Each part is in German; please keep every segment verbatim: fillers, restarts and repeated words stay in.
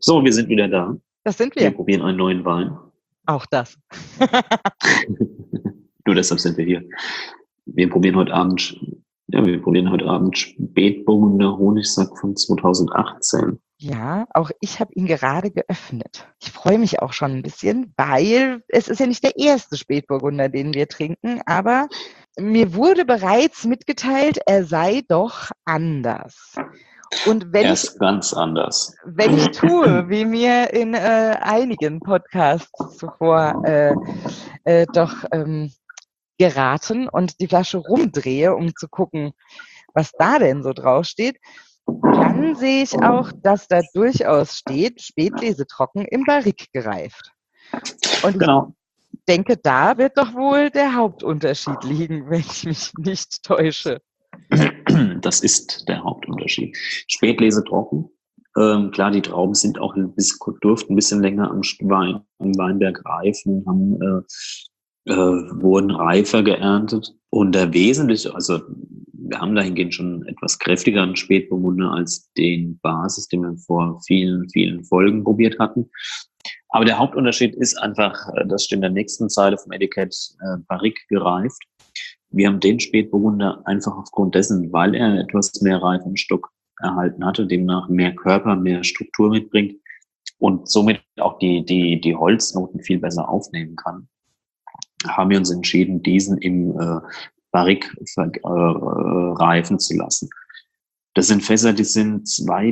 So, wir sind wieder da. Das sind Wir wir. probieren einen neuen Wein. Auch das. Nur deshalb sind wir hier. Wir probieren heute Abend, ja, wir probieren heute Abend Spätburgunder Honigsack von zweitausendachtzehn. Ja, auch ich habe ihn gerade geöffnet. Ich freue mich auch schon ein bisschen, weil es ist ja nicht der erste Spätburgunder, den wir trinken, aber mir wurde bereits mitgeteilt, er sei doch anders. Und wenn Er ich, ist ganz anders. wenn ich tue, wie mir in äh, einigen Podcasts zuvor äh, äh, doch ähm, geraten und die Flasche rumdrehe, um zu gucken, was da denn so draufsteht, dann sehe ich auch, dass da durchaus steht, Spätlesetrocken im Barrique gereift. Und ich Genau, denke, da wird doch wohl der Hauptunterschied liegen, wenn ich mich nicht täusche. das ist der Hauptunterschied. Spätlese trocken. Ähm, klar, die Trauben sind auch ein bisschen, durften ein bisschen länger am Wein, am Weinberg reifen, haben, äh, äh, wurden reifer geerntet. Und der wesentliche, also wir haben dahingehend schon etwas kräftigeren Spätburgunder als den Basis, den wir vor vielen, vielen Folgen probiert hatten. Aber der Hauptunterschied ist einfach, das steht in der nächsten Zeile vom Etikett, äh, Barrique gereift. Wir haben den Spätburgunder einfach aufgrund dessen, weil er etwas mehr Reife im Stock erhalten hatte, demnach mehr Körper, mehr Struktur mitbringt und somit auch die, die, die Holznoten viel besser aufnehmen kann, haben wir uns entschieden, diesen im äh, Barrique äh, reifen zu lassen. Das sind Fässer, die sind zwei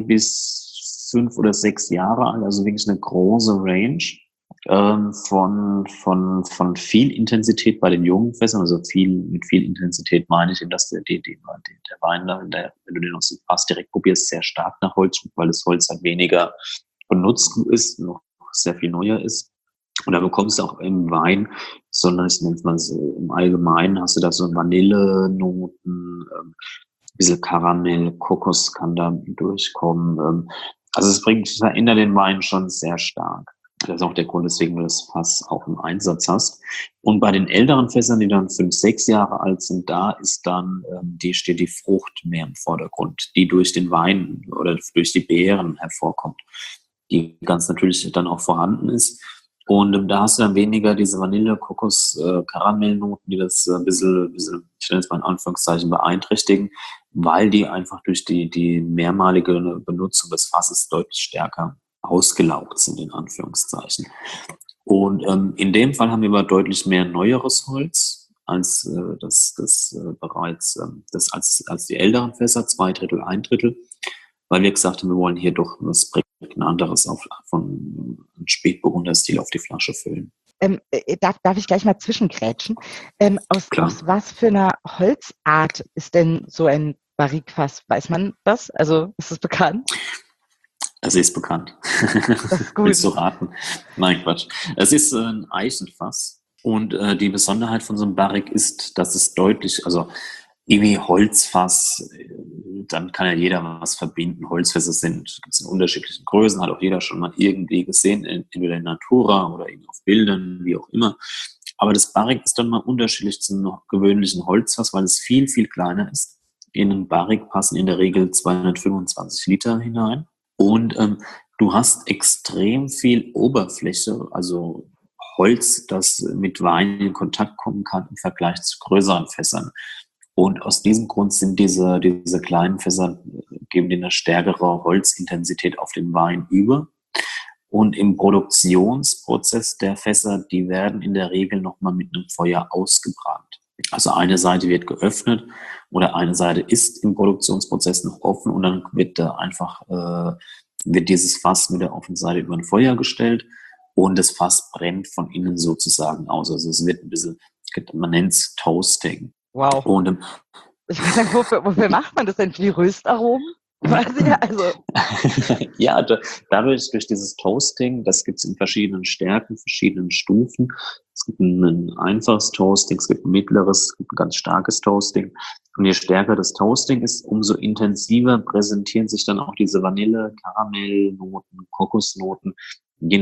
bis fünf oder sechs Jahre alt, also wirklich eine große Range ähm, von, von, von viel Intensität bei den jungen Fässern, also viel, mit viel Intensität meine ich eben, dass der, die, die, der Wein, der, wenn du den aus dem Fass direkt probierst, sehr stark nach Holz schmeckt, weil das Holz halt weniger benutzt ist, noch sehr viel neuer ist. Und da bekommst du auch im Wein, sondern ich nenne es mal so, im Allgemeinen hast du da so Vanillenoten, ähm, ein bisschen Karamell, Kokos kann da durchkommen. Ähm, also es bringt, verändert den Wein schon sehr stark. Das ist auch der Grund, weswegen du das Fass auch im Einsatz hast. Und bei den älteren Fässern, die dann fünf, sechs Jahre alt sind, da ist dann, ähm, die steht die Frucht mehr im Vordergrund, die durch den Wein oder durch die Beeren hervorkommt, die ganz natürlich dann auch vorhanden ist. Und ähm, da hast du dann weniger diese Vanille, Kokos, äh, Karamellnoten, die das äh, ein bisschen, ein bisschen, ich nenne es mal in Anführungszeichen, beeinträchtigen, weil die einfach durch die, die mehrmalige Benutzung des Fasses deutlich stärker ausgelaugt sind, in Anführungszeichen. Und ähm, in dem Fall haben wir aber deutlich mehr neueres Holz als äh, das, das äh, bereits äh, das als, als die älteren Fässer, zwei Drittel, ein Drittel, weil wir gesagt haben, wir wollen hier doch was Prägnanteres auf, von Spätburgunder-Stil auf die Flasche füllen. Ähm, äh, darf, darf ich gleich mal zwischengrätschen? Ähm, aus, Klar. aus was für einer Holzart ist denn so ein Barrique-Fass? Weiß man das? Also ist es bekannt? Es ist bekannt. Das ist gut. Willst du raten? Nein, Quatsch. Es ist äh, ein Eichenfass. Und äh, die Besonderheit von so einem Barrique ist, dass es deutlich, also irgendwie Holzfass, dann kann ja jeder was verbinden. Holzfässer sind, gibt es in unterschiedlichen Größen, hat auch jeder schon mal irgendwie gesehen, entweder in Natura oder eben auf Bildern, wie auch immer. Aber das Barrique ist dann mal unterschiedlich zum gewöhnlichen Holzfass, weil es viel, viel kleiner ist. In ein Barrique passen in der Regel zweihundertfünfundzwanzig Liter hinein. Und ähm, du hast extrem viel Oberfläche, also Holz, das mit Wein in Kontakt kommen kann im Vergleich zu größeren Fässern. Und aus diesem Grund sind diese, diese kleinen Fässer, geben dir eine stärkere Holzintensität auf den Wein über. Und im Produktionsprozess der Fässer, die werden in der Regel nochmal mit einem Feuer ausgebrannt. Also eine Seite wird geöffnet oder eine Seite ist im Produktionsprozess noch offen und dann wird da einfach, äh, wird dieses Fass mit der offenen Seite über ein Feuer gestellt und das Fass brennt von innen sozusagen aus. Also es wird ein bisschen, man nennt es Toasting. Wow. Und ähm, Ich weiß nicht, wofür, wofür macht man das denn? Für die Röstaromen? Quasi, also. ja, da, dadurch, durch dieses Toasting, das gibt es in verschiedenen Stärken, verschiedenen Stufen. Es gibt ein, ein einfaches Toasting, es gibt ein mittleres, es gibt ein ganz starkes Toasting. Und je stärker das Toasting ist, umso intensiver präsentieren sich dann auch diese Vanille, Karamellnoten, Kokosnoten. Je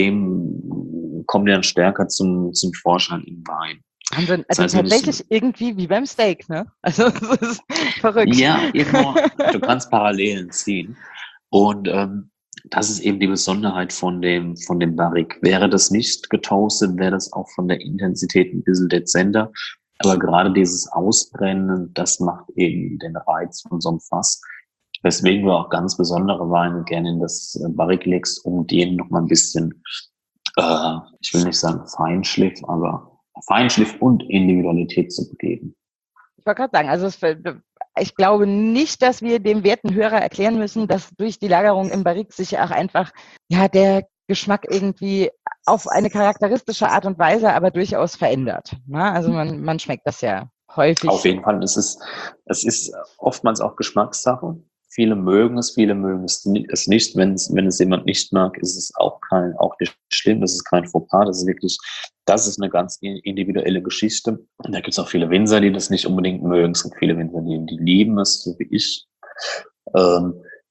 nachdem kommen die dann stärker zum, zum Vorschein im Wein. Wahnsinn. Das Also heißt, wenn ich- tatsächlich irgendwie wie beim Steak, ne? Also das ist verrückt. Ja, irgendwo, du kannst Parallelen ziehen. Und ähm, das ist eben die Besonderheit von dem, von dem Barrique. Wäre das nicht getoastet, wäre das auch von der Intensität ein bisschen dezenter. Aber gerade dieses Ausbrennen, das macht eben den Reiz von so einem Fass. Weswegen wir auch ganz besondere Weine gerne in das Barrique legst, um denen noch mal ein bisschen, äh, ich will nicht sagen Feinschliff, aber Feinschliff und Individualität zu geben. Ich wollte gerade sagen, also es, ich glaube nicht, dass wir dem werten Hörer erklären müssen, dass durch die Lagerung im Barrique sich auch einfach ja der Geschmack irgendwie auf eine charakteristische Art und Weise aber durchaus verändert. Ne? Also man, man schmeckt das ja häufig. Auf jeden Fall. Es ist, es ist oftmals auch Geschmackssache. Viele mögen es, viele mögen es nicht. Wenn es, wenn es jemand nicht mag, ist es auch kein, auch nicht schlimm. Das ist kein Fauxpas. Das ist wirklich, das ist eine ganz individuelle Geschichte. Und da gibt es auch viele Winzer, die das nicht unbedingt mögen. Es gibt viele Winzer, die, die lieben es, so wie ich. Ähm,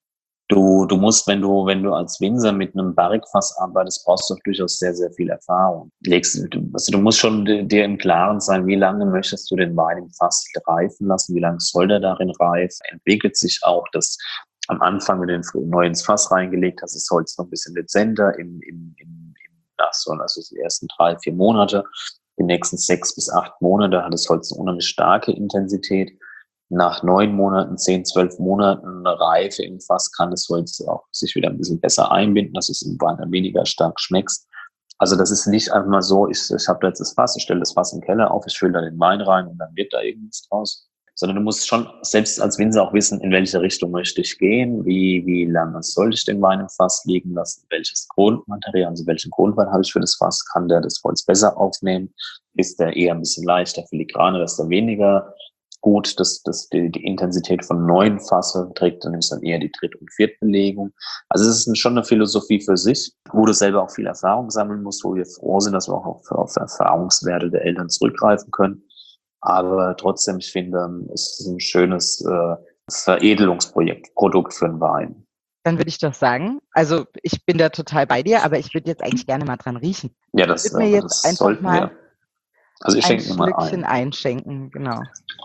Du, du musst, wenn du, wenn du als Winzer mit einem Barrique-Fass arbeitest, brauchst du durchaus sehr, sehr viel Erfahrung. Legst, du, also du musst schon dir im Klaren sein, wie lange möchtest du den Wein im Fass reifen lassen, wie lange soll der darin reifen, entwickelt sich auch das am Anfang, wenn du den neu ins Fass reingelegt hast, ist Holz noch ein bisschen dezenter im, im, im, im Nass, also die ersten drei, vier Monate, die nächsten sechs bis acht Monate hat das Holz eine unheimlich starke Intensität. Nach neun Monaten, zehn, zwölf Monaten Reife im Fass kann das Holz auch sich wieder ein bisschen besser einbinden, dass du es im Wein dann weniger stark schmeckst. Also das ist nicht einfach mal so, ich, ich habe jetzt das Fass, ich stelle das Fass im Keller auf, ich fülle da den Wein rein und dann wird da irgendwas draus. Sondern du musst schon selbst als Winzer auch wissen, in welche Richtung möchte ich gehen, wie, wie lange soll ich den Wein im Fass liegen lassen, welches Grundmaterial, also welchen Grundwein habe ich für das Fass, kann der das Holz besser aufnehmen, ist der eher ein bisschen leichter, filigraner, ist der weniger gut, dass, dass die, die Intensität von neuen Fasse trägt, dann ist dann eher die Dritt- und Viertbelegung. Also es ist schon eine Philosophie für sich, wo du selber auch viel Erfahrung sammeln musst, wo wir froh sind, dass wir auch auf, auf Erfahrungswerte der Eltern zurückgreifen können. Aber trotzdem, ich finde, es ist ein schönes äh, Veredelungsprojekt, Produkt für einen Wein. Dann würde ich doch sagen, also ich bin da total bei dir, aber ich würde jetzt eigentlich gerne mal dran riechen. Ja, das, ich würde mir jetzt das einfach sollten mal wir. Also ich ein schenke mir mal Schlückchen ein. einschenken, genau.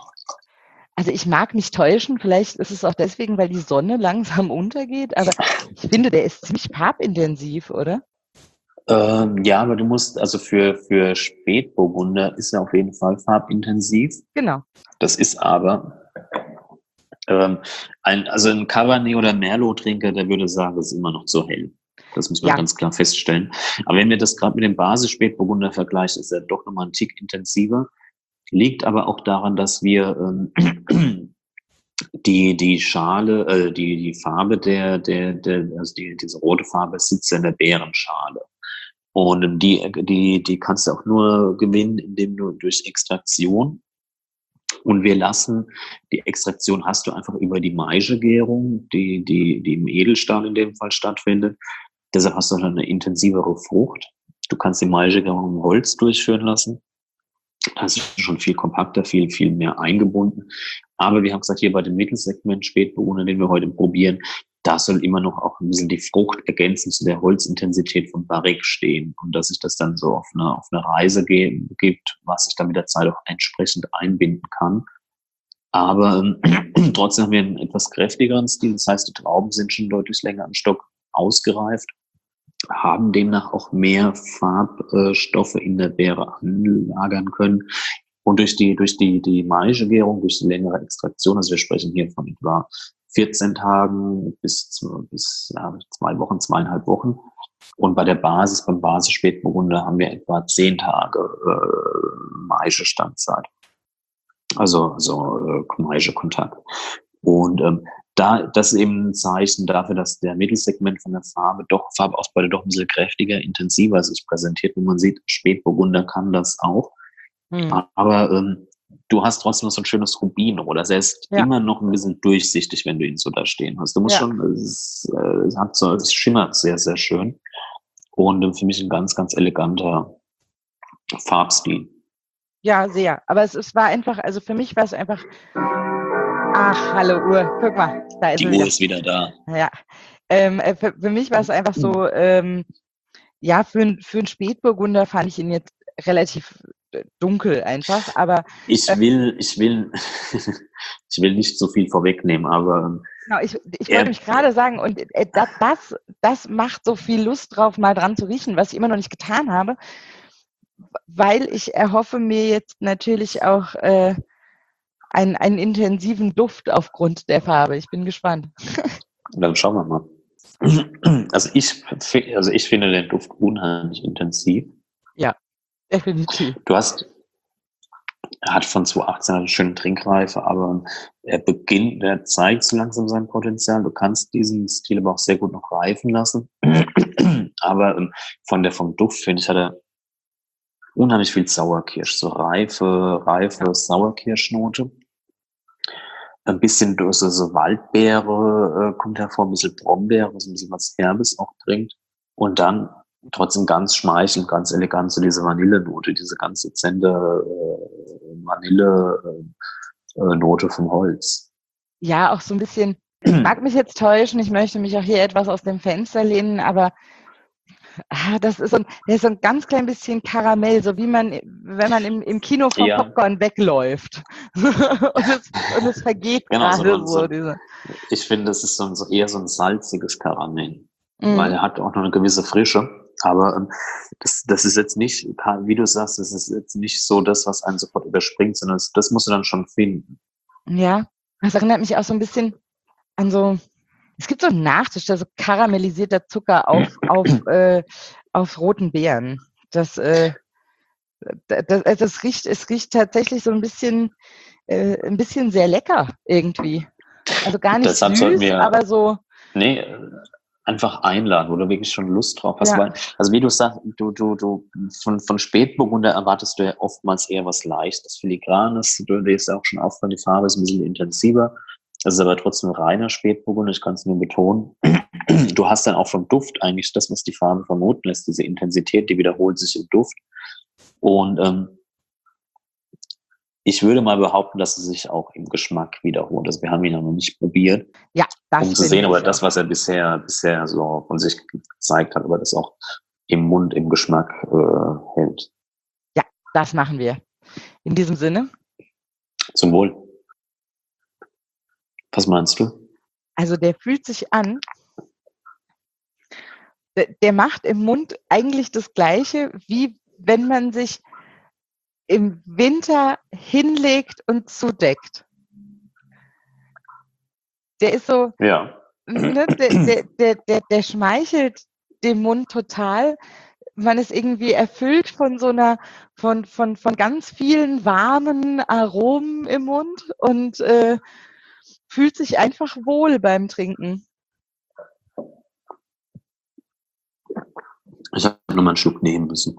Also ich mag mich täuschen, vielleicht ist es auch deswegen, weil die Sonne langsam untergeht, aber ich finde, der ist ziemlich farbintensiv, oder? Ähm, ja, aber du musst, also für, für Spätburgunder ist er auf jeden Fall farbintensiv. Genau. Das ist aber, ähm, ein, also ein Cabernet oder Merlot-Trinker, der würde sagen, es ist immer noch zu hell. Das muss man Ja. ganz klar feststellen. Aber wenn wir das gerade mit dem Basis-Spätburgunder vergleichen, ist er doch nochmal ein Tick intensiver. Liegt aber auch daran, dass wir ähm, die, die Schale, äh, die, die Farbe der, der, der, also die, diese rote Farbe sitzt in der Beerenschale. Und die, die, die kannst du auch nur gewinnen, indem du durch Extraktion. Und wir lassen, die Extraktion hast du einfach über die Maische-Gärung, die, die, die im Edelstahl in dem Fall stattfindet. Deshalb hast du dann eine intensivere Frucht. Du kannst die Maische-Gärung im Holz durchführen lassen. Das ist schon viel kompakter, viel, viel mehr eingebunden. Aber wir haben gesagt, hier bei dem Mittelsegment Spätburgunder, den wir heute probieren, da soll immer noch auch ein bisschen die Frucht ergänzend zu der Holzintensität von Barrique stehen. Und dass sich das dann so auf eine, auf eine Reise ge- gibt, was sich dann mit der Zeit auch entsprechend einbinden kann. Aber ähm, trotzdem haben wir einen etwas kräftigeren Stil. Das heißt, die Trauben sind schon deutlich länger am Stock ausgereift, haben demnach auch mehr Farbstoffe in der Beere anlagern können. Und durch die, durch die, die Maische-Gärung, durch die längere Extraktion, also wir sprechen hier von etwa vierzehn Tagen bis, bis ja, zwei Wochen, zweieinhalb Wochen. Und bei der Basis, beim Basis-Spätburgunder haben wir etwa zehn Tage äh, Maische-Standzeit. Also, also äh, Maische-Kontakt. Und ähm, da, das ist eben ein Zeichen dafür, dass der Mittelsegment von der Farbe doch, Farbausbeute doch ein bisschen kräftiger, intensiver sich präsentiert. Und man sieht, Spätburgunder kann das auch. Hm. Aber ähm, du hast trotzdem noch so ein schönes Rubinrot. Also er ist ja immer noch ein bisschen durchsichtig, wenn du ihn so da stehen hast. Du musst ja schon, es, es hat so, es schimmert sehr, sehr schön. Und äh, für mich ein ganz, ganz eleganter Farbstil. Ja, sehr. Aber es, es war einfach, also für mich war es einfach, ach, hallo Uhr, guck mal, da ist Die sie Uhr wieder. ist wieder da. Ja, ähm, für, für mich war es einfach so, ähm, ja, für, für einen Spätburgunder fand ich ihn jetzt relativ dunkel einfach, aber ich will, ich will, ich will nicht so viel vorwegnehmen, aber Genau, ich, ich wollte Er, mich gerade sagen, und äh, das, das, das macht so viel Lust drauf, mal dran zu riechen, was ich immer noch nicht getan habe, weil ich erhoffe mir jetzt natürlich auch äh, einen, einen intensiven Duft aufgrund der Farbe. Ich bin gespannt. dann schauen wir mal. Also ich, also ich finde den Duft unheimlich intensiv. Ja, definitiv. Du hast, er hat von zweitausendachtzehn eine schöne Trinkreife, aber er beginnt, er zeigt so langsam sein Potenzial. Du kannst diesen Stil aber auch sehr gut noch reifen lassen. Aber ähm, von der, vom Duft, finde ich, hat er unheimlich viel Sauerkirsch, so reife, reife Sauerkirschnote. Ein bisschen so, so Waldbeere äh, kommt hervor, ein bisschen Brombeere, so ein bisschen was Herbes auch bringt. Und dann trotzdem ganz schmeichelnd, ganz elegant, so diese Vanillenote, diese ganz dezente äh, Vanille-Note vom Holz. Ja, auch so ein bisschen, ich mag mich jetzt täuschen, ich möchte mich auch hier etwas aus dem Fenster lehnen, aber ah, das ist so ein, das ist so ein ganz klein bisschen Karamell, so wie man, wenn man im, im Kino vom Ja, Popcorn wegläuft. und, es, und es vergeht genau, so, gerade ein- so. so, Diese. ich finde, das ist so, ein, so eher so ein salziges Karamell, weil Mhm. er hat auch noch eine gewisse Frische. Aber ähm, das, das ist jetzt nicht, wie du sagst, das ist jetzt nicht so das, was einen sofort überspringt, sondern das, das musst du dann schon finden. Ja, das erinnert mich auch so ein bisschen an so, es gibt so einen Nachtisch, da so karamellisierter Zucker auf, auf, äh, auf roten Beeren. Das, äh, das, das, das riecht, es riecht tatsächlich so ein bisschen, äh, ein bisschen sehr lecker irgendwie. Also gar nicht Deshalb sollten süß, wir, aber so, nee, äh, einfach einladen, wo du wirklich schon Lust drauf hast. ja, Weil, also wie du sagst, du, du, du, von, von Spätburgunder erwartest du ja oftmals eher was Leichtes, Filigranes. Du dir ist ja auch schon aufgefallen, die Farbe ist ein bisschen intensiver. Das ist aber trotzdem reiner Spätburgunder, ich kann es nur betonen. Du hast dann auch vom Duft eigentlich das, was die Farbe vermuten lässt, diese Intensität, die wiederholt sich im Duft. Und ähm, ich würde mal behaupten, dass es sich auch im Geschmack wiederholt. Also wir haben ihn ja noch nicht probiert, ja, um das zu sehen, finde aber ich das, auch. was er bisher, bisher so von sich gezeigt hat, aber das auch im Mund, im Geschmack äh, hält. Ja, das machen wir. In diesem Sinne, Zum Wohl. Was meinst du? also der fühlt sich an, der, der macht im Mund eigentlich das Gleiche, wie wenn man sich im Winter hinlegt und zudeckt. Der ist so, Ja. ne, der, der, der, der, der schmeichelt dem Mund total. Man ist irgendwie erfüllt von so einer, von, von, von ganz vielen warmen Aromen im Mund und äh, fühlt sich einfach wohl beim Trinken. Ich habe nochmal einen Schluck nehmen müssen.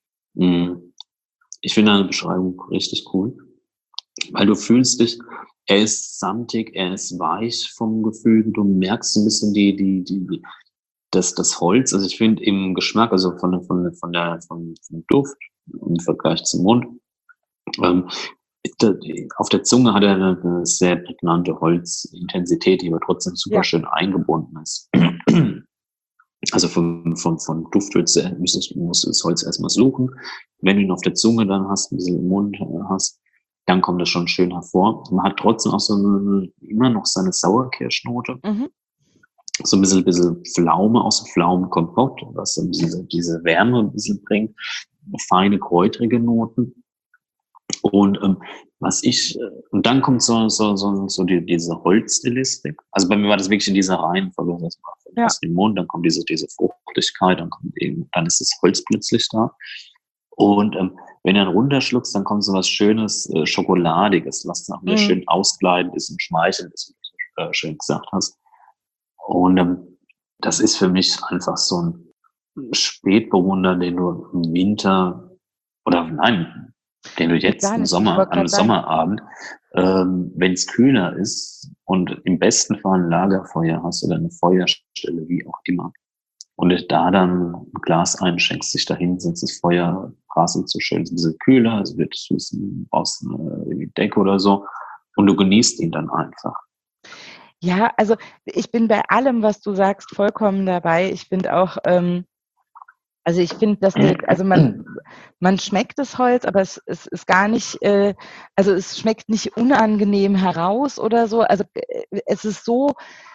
Ich finde deine Beschreibung richtig cool, weil du fühlst dich, er ist samtig, er ist weich vom Gefühl, du merkst ein bisschen die, die, die, das, das Holz. Also ich finde im Geschmack, also von, der, von, der, von der, vom, vom Duft im Vergleich zum Mund, ähm, auf der Zunge hat er eine, eine sehr prägnante Holzintensität, die aber trotzdem super Ja. schön eingebunden ist. Also vom, vom, vom Duft musst du, musst du das Holz erstmal suchen. Wenn du ihn auf der Zunge dann hast, ein bisschen im Mund hast, dann kommt das schon schön hervor. Man hat trotzdem auch so eine, immer noch seine Sauerkirschnote. Mhm. So ein bisschen, bisschen Pflaume aus dem Pflaumenkompott, was so diese, diese Wärme ein bisschen bringt. Feine, kräutrige Noten. Und ähm, was ich, äh, und dann kommt so, so, so, so die, diese Holzstilistik. Also bei mir war das wirklich in dieser Reihenfolge. Ja. Erst den Mund, dann kommt diese, diese Fruchtigkeit, dann kommt eben, dann ist das Holz plötzlich da. Und ähm, wenn du dann runterschluckst, dann kommt so was Schönes, äh, Schokoladiges, was dann auch wieder Mhm. schön ausgleitend ist und schmeichelnd ist, wie du äh, schön gesagt hast. Und ähm, das ist für mich einfach so ein Spätburgunder, den du im Winter, oder nein, den du jetzt Gar im nicht. Ich Sommer, wollte an einem gerade sagen. Sommerabend, ähm, wenn es kühler ist und im besten Fall ein Lagerfeuer hast oder eine Feuerstelle, wie auch immer, und du da dann ein Glas einschenkst, dich dahin setzt, das Feuer prasselt so schön, es ist ein bisschen kühler, es wird süß, brauchst eine Decke oder so, und du genießt ihn dann einfach. Ja, also ich bin bei allem, was du sagst, vollkommen dabei. Ich finde auch, ähm, Also ich finde, dass der, also man, man schmeckt das Holz, aber es, es ist gar nicht, äh, also es schmeckt nicht unangenehm heraus oder so. Also äh, es ist so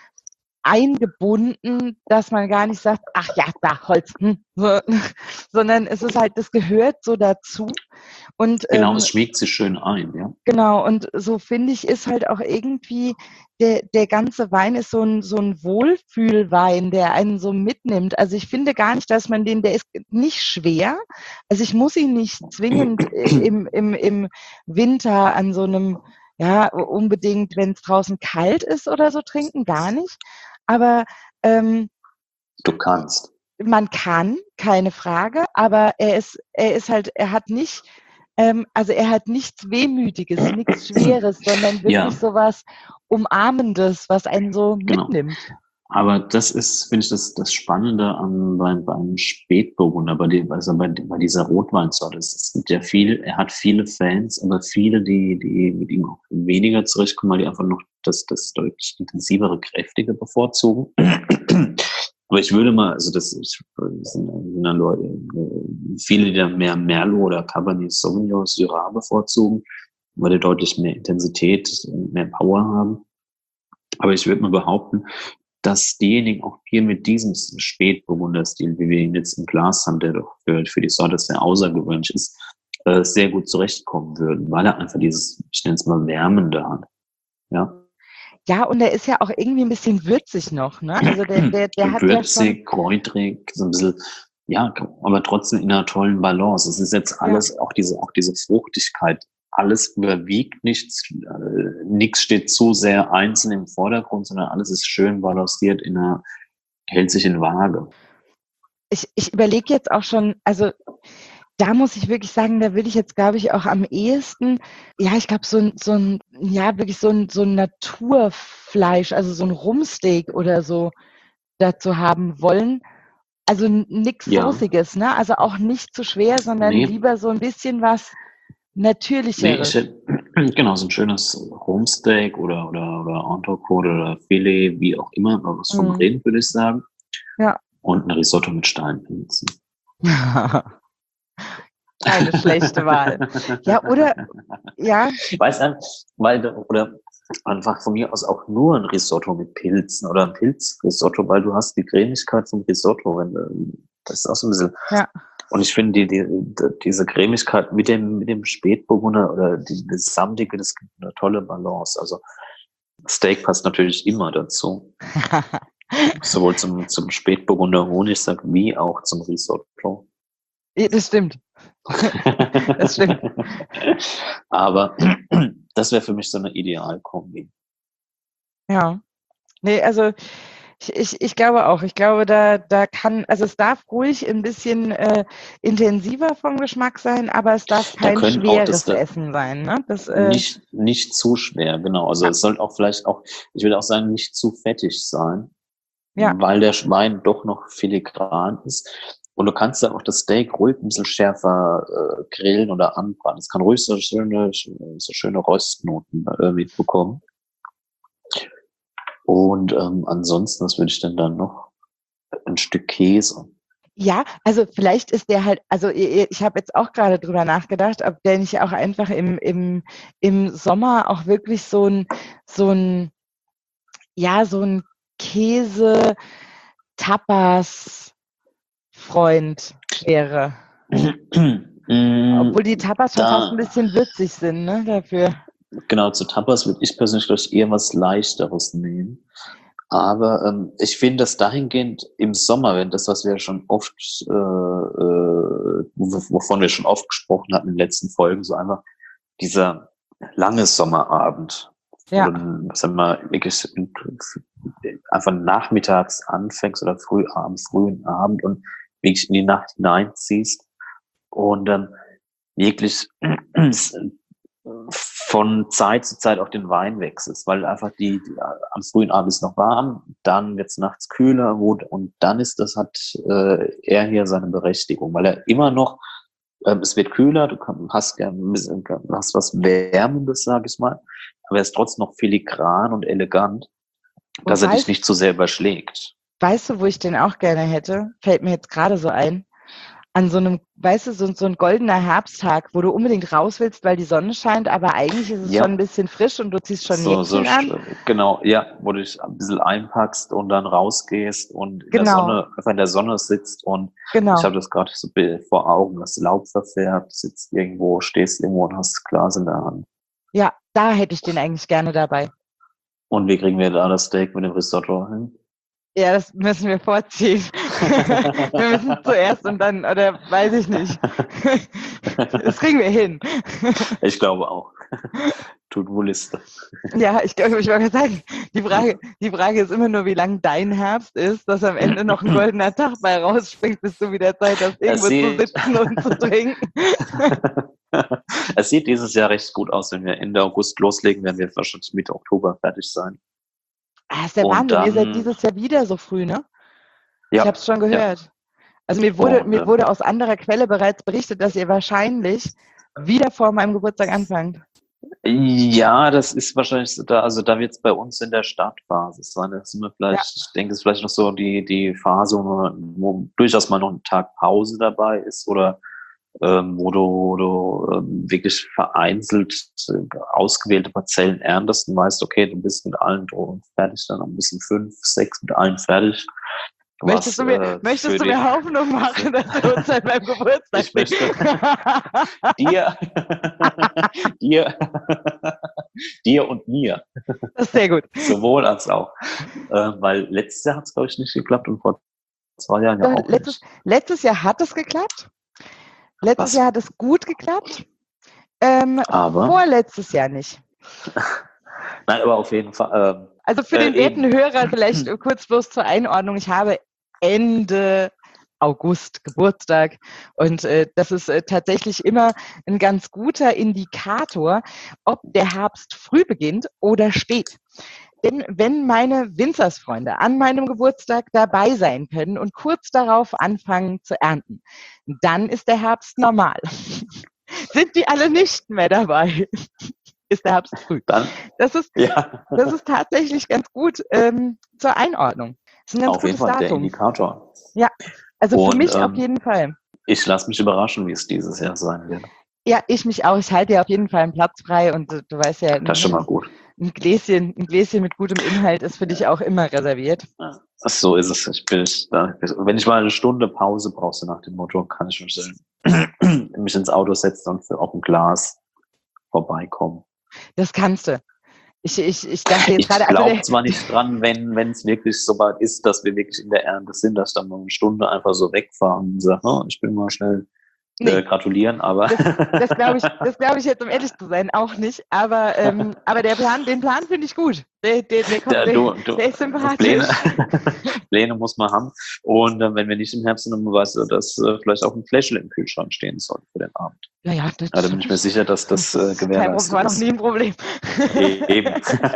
eingebunden, dass man gar nicht sagt, ach ja, da Holz, hm, so, sondern es ist halt, das gehört so dazu. Und Genau, ähm, es schmiegt sich schön ein, ja. genau, und so finde ich, ist halt auch irgendwie, der, der ganze Wein ist so ein, so ein Wohlfühlwein, der einen so mitnimmt. Also ich finde gar nicht, dass man den, der ist nicht schwer. Also ich muss ihn nicht zwingend äh, im, im, im Winter an so einem, ja, unbedingt, wenn es draußen kalt ist oder so trinken, gar nicht. Aber ähm, Du kannst. man kann, keine Frage, aber er ist, er ist halt, er hat nicht, ähm, also er hat nichts Wehmütiges, nichts Schweres, sondern wirklich Ja, sowas Umarmendes, was einen so genau. mitnimmt. Aber das ist, finde ich, das, das Spannende an, beim, beim Spätburgunder, bei dem, also bei, bei dieser Rotweinsorte. Es es gibt ja viel, er hat viele Fans, aber viele, die, die mit ihm auch weniger zurechtkommen, weil die einfach noch das, das deutlich intensivere, kräftige bevorzugen. Aber ich würde mal, also das, ich, das sind, sind dann Leute, äh, viele, die dann mehr Merlot oder Cabernet Sauvignon Syrah bevorzugen, weil die deutlich mehr Intensität, mehr Power haben. Aber ich würde mal behaupten, dass diejenigen auch hier mit diesem Spätburgunder-Stil, wie wir ihn jetzt im Glas haben, der doch für, für die Sorte sehr außergewöhnlich ist, äh, sehr gut zurechtkommen würden, weil er einfach dieses, ich nenne es mal, Wärmende hat. Ja. Ja, und er ist ja auch irgendwie ein bisschen würzig noch, ne? Also der, der, der hat ja schon, Würzig, kräutrig, so ein bisschen, ja, aber trotzdem in einer tollen Balance. Es ist jetzt ja, alles, auch diese, auch diese Fruchtigkeit, alles überwiegt, nichts, äh, nichts steht zu sehr einzeln im Vordergrund, sondern alles ist schön balanciert in einer, hält sich in Waage. ich, ich überlege jetzt auch schon, also da muss ich wirklich sagen, da will ich jetzt, glaube ich, auch am ehesten, ja, ich glaube, so ein, so ein, ja, wirklich so ein, so ein Naturfleisch, also so ein Rumpsteak oder so dazu haben wollen. Also nichts Ja, Soßiges, ne? Also auch nicht zu schwer, sondern nee, lieber so ein bisschen was nee, ich Natürlicheres. hätte, genau, so ein schönes Rumsteak oder, oder, oder Entrecote oder Filet, wie auch immer, aber was vom Mhm. Rind, würde ich sagen. Ja. Und ein Risotto mit Steinpilzen. Keine schlechte Wahl. Ja, oder, ja, Weiß einfach, weil, oder einfach von mir aus auch nur ein Risotto mit Pilzen oder ein Pilzrisotto, weil du hast die Cremigkeit vom Risotto, wenn du, das ist auch so ein bisschen, ja. und ich finde die, die, diese Cremigkeit mit dem, mit dem Spätburgunder oder die, das Samtige, das gibt eine tolle Balance. Also Steak passt natürlich immer dazu. Sowohl zum, zum Spätburgunder Honigsack wie auch zum Risotto. Ja, das stimmt. Das stimmt. Aber das wäre für mich so eine Idealkombi. Ja. Nee, also ich, ich, ich glaube auch. Ich glaube, da, da kann, also es darf ruhig ein bisschen äh, intensiver vom Geschmack sein, aber es darf Da kein können auch das schweres da Essen sein. Ne? Das, äh, nicht, nicht zu schwer, genau. Also ja, es sollte auch vielleicht auch, ich würde auch sagen, nicht zu fettig sein, ja, weil der Schwein doch noch filigran ist. Und du kannst dann auch das Steak ruhig ein bisschen schärfer äh, grillen oder anbraten. Es kann ruhig so schöne, so schöne Röstnoten äh, mitbekommen. Und ähm, ansonsten, was würde ich denn dann noch? Ein Stück Käse. ja, also vielleicht ist der halt, also i- ich habe jetzt auch gerade drüber nachgedacht, ob der nicht auch einfach im, im, im Sommer auch wirklich so ein, so ein, ja, so ein Käse-Tapas-Freund wäre. Obwohl die Tapas schon fast ein Da, bisschen würzig sind, ne, dafür. genau, zu Tapas würde ich persönlich, glaube ich, eher was Leichteres nehmen. Aber ähm, ich finde das dahingehend im Sommer, wenn das, was wir schon oft, äh, äh, wovon wir schon oft gesprochen hatten in den letzten Folgen, so einfach dieser lange Sommerabend, wo Ja, du, sagen wir mal, wirklich einfach nachmittags anfängst oder früh abends, frühen Abend und wirklich in die Nacht hineinziehst und dann wirklich von Zeit zu Zeit auch den Wein wechselst, weil einfach die, die am frühen Abend ist noch warm, dann wird es nachts kühler gut, und dann ist das, hat äh, er hier seine Berechtigung, weil er immer noch, ähm, es wird kühler, du kann, hast gern ein bisschen, hast was Wärmendes, sag ich mal, aber er ist trotzdem noch filigran und elegant, und dass er dich weißt, nicht zu sehr überschlägt. weißt du, wo ich den auch gerne hätte? Fällt mir jetzt gerade so ein. an so einem, weißt du, so, so ein goldener Herbsttag, wo du unbedingt raus willst, weil die Sonne scheint, aber eigentlich ist es Ja. schon ein bisschen frisch und du ziehst schon ein So, so, Jäckchen an. genau, ja, wo du dich ein bisschen einpackst und dann rausgehst und in der Genau, Sonne, einfach in der Sonne sitzt und ich genau. habe das gerade so vor Augen, das Laub verfärbt, sitzt irgendwo, stehst irgendwo und hast das Glas in der Hand. Ja, da hätte ich den eigentlich gerne dabei. Und wie kriegen wir da das Steak mit dem Risotto hin? Ja, das müssen wir vorziehen. Wir müssen zuerst und dann, oder weiß ich nicht. Das kriegen wir hin. Ich glaube auch. To-Do-Liste. Ja, ich glaube, ich wollte sagen, die Frage, die Frage ist immer nur, wie lang dein Herbst ist, dass am Ende noch ein goldener Tag bei rausspringt, bis du wieder Zeit hast, irgendwo zu sitzen und zu trinken. Es sieht dieses Jahr recht gut aus. Wenn wir Ende August loslegen, werden wir wahrscheinlich Mitte Oktober fertig sein. Ah, ist der Und Wahnsinn, ihr seid dann- dieses Jahr wieder so früh, ne? Ja, Ich habe es schon gehört. Also mir wurde, Und, mir ähm, wurde aus anderer Quelle bereits berichtet, dass ihr wahrscheinlich wieder vor meinem Geburtstag anfangt. ja, das ist wahrscheinlich so da, also da wird es bei uns in der Startphase sein. Das sind wir vielleicht, ich denke, es ist vielleicht noch so die, die Phase, wo, man, wo durchaus mal noch ein Tag Pause dabei ist oder ähm, wo du, wo du ähm, wirklich vereinzelt äh, ausgewählte Parzellen erntest und weißt, okay, du bist mit allen Drohnen fertig, dann ein bisschen fünf, sechs mit allen fertig. Möchtest Was, du mir, äh, möchtest für du mir den- Hoffnung machen, dass du uns an meinem Geburtstag Ich möchte dir, dir, dir und mir, Das ist sehr gut. sowohl als auch. Äh, weil letztes Jahr hat es, glaube ich, nicht geklappt und vor zwei Jahren ja Doch, auch letztes, nicht. letztes Jahr hat es geklappt. Letztes Was? Jahr hat es gut geklappt. Ähm, Aber, vorletztes Jahr nicht. nein, aber auf jeden Fall, ähm, Also für Äh, den werten eben. Hörer vielleicht kurz bloß zur Einordnung. Ich habe Ende August Geburtstag und äh, das ist äh, tatsächlich immer ein ganz guter Indikator, ob der Herbst früh beginnt oder spät. Denn wenn meine Winzersfreunde an meinem Geburtstag dabei sein können und kurz darauf anfangen zu ernten, dann ist der Herbst normal. Sind die alle nicht mehr dabei, ist der Herbst früh. dann, Das ist, ja, das ist tatsächlich ganz gut ähm, zur Einordnung. Das ist ein ganz auf jeden gutes Fall der Datum. Indikator. Also für Und, mich auf ähm, jeden Fall. Ich lasse mich überraschen, wie es dieses Jahr sein wird. Ja, ich mich auch. Ich halte dir auf jeden Fall einen Platz frei und du, du weißt ja, ein, Das ist schon mal gut. ein, Gläschen, ein Gläschen mit gutem Inhalt ist für dich auch immer reserviert. Ach, so ist es. Ich bin, da, wenn ich mal eine Stunde Pause brauche, so nach dem Motto, kann ich mich, mich ins Auto setzen und für auf ein Glas vorbeikommen. Das kannst du. Ich, ich, ich dachte jetzt Ich gerade, also glaube der, zwar nicht dran, wenn wenn es wirklich so weit ist, dass wir wirklich in der Ernte sind, dass ich dann mal eine Stunde einfach so wegfahren und sage, oh, ich bin mal schnell Nee. äh, gratulieren, aber das glaube ich, das glaube ich jetzt, um ehrlich zu sein, auch nicht. Aber, ähm, aber der Plan, den Plan finde ich gut. Der, der, der, kommt, der, der, du, du, der ist sympathisch. Pläne, Pläne muss man haben. Und äh, wenn wir nicht im Herbst sind, dann weißt du, dass äh, vielleicht auch ein Fläschchen im Kühlschrank stehen soll für den Abend. Ja, ja, das, Ja, da bin ich mir sicher, dass das äh, kein Problem, gewährleistet war noch ist. nie ein Problem. Eben.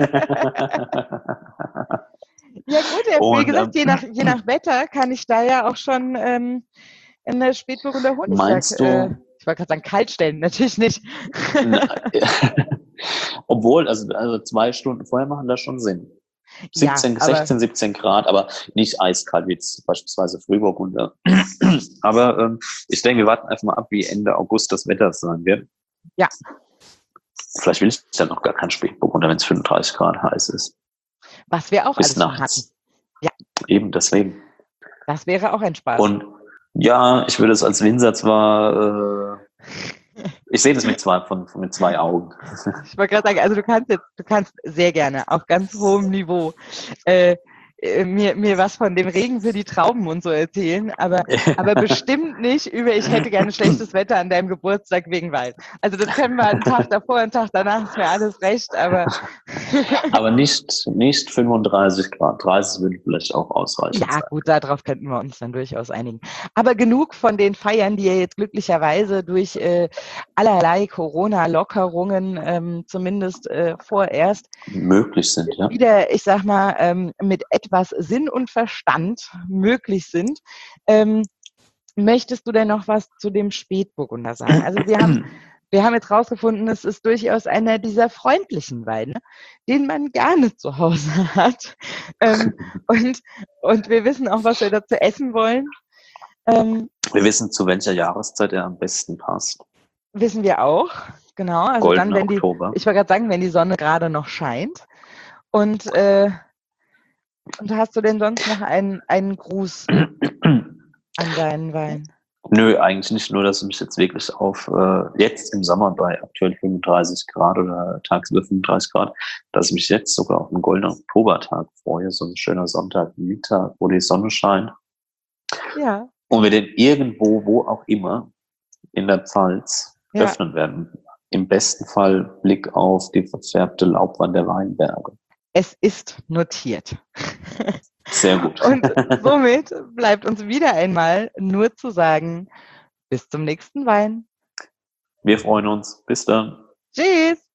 Ja gut, ja, wie Und, gesagt, ähm, je nach, je nach Wetter kann ich da ja auch schon ähm, eine Spätburgunder Honigsack, Meinst du- äh, ich wollte gerade sagen, kalt stellen, natürlich nicht. Na, obwohl, also, also zwei Stunden vorher machen das schon Sinn. siebzehn, Ja, aber- sechzehn, siebzehn Grad, aber nicht eiskalt wie jetzt beispielsweise Frühburgunder. Aber ähm, ich denke, wir warten einfach mal ab, wie Ende August das Wetter sein wird. Ja. Vielleicht will ich ja noch gar kein Spätburgunder, wenn es fünfunddreißig Grad heiß ist. Was wir auch Bis alles schon nachts. hatten. Ja. Eben deswegen. Das wäre auch ein Spaß. Und ja, ich würde es als Winzer zwar, äh, ich sehe das mit zwei, von, von, mit zwei Augen. Ich wollte gerade sagen, also du kannst jetzt, du kannst sehr gerne auf ganz hohem Niveau äh, äh, mir, mir was von dem Regen für die Trauben und so erzählen, aber, aber bestimmt nicht über, ich hätte gerne schlechtes Wetter an deinem Geburtstag wegen Wald. Also das können wir einen Tag davor, einen Tag danach, ist mir alles recht, aber Aber nicht, nicht fünfunddreißig Grad, dreißig würde vielleicht auch ausreichen. ja gut, darauf könnten wir uns dann durchaus einigen. Aber genug von den Feiern, die ja jetzt glücklicherweise durch äh, allerlei Corona-Lockerungen ähm, zumindest äh, vorerst Möglich sind, ja. wieder, ich sag mal, ähm, mit etwas Sinn und Verstand möglich sind. Ähm, möchtest du denn noch was zu dem Spätburgunder sagen? Also wir haben, wir haben jetzt rausgefunden, es ist durchaus einer dieser freundlichen Weine, den man gerne zu Hause hat. Ähm, und, und wir wissen auch, was wir dazu essen wollen. Ähm, Wir wissen, zu welcher Jahreszeit er am besten passt. Wissen wir auch, genau. Also Goldener dann, wenn die, Oktober. ich wollte gerade sagen, wenn die Sonne gerade noch scheint. Und, äh, und hast du denn sonst noch einen, einen Gruß an deinen Wein? Nö, eigentlich nicht. Nur, dass ich mich jetzt wirklich auf, äh, jetzt im Sommer bei aktuell fünfunddreißig Grad oder tagsüber fünfunddreißig Grad, dass ich mich jetzt sogar auf einen goldenen Oktobertag freue, so ein schöner Sonntagmittag, wo die Sonne scheint. Ja. Und wir den irgendwo, wo auch immer, in der Pfalz Ja. öffnen werden. Im besten Fall Blick auf die verfärbte Laubwand der Weinberge. Es ist notiert. Sehr gut. Und somit bleibt uns wieder einmal nur zu sagen, bis zum nächsten Wein. Wir freuen uns. Bis dann. Tschüss.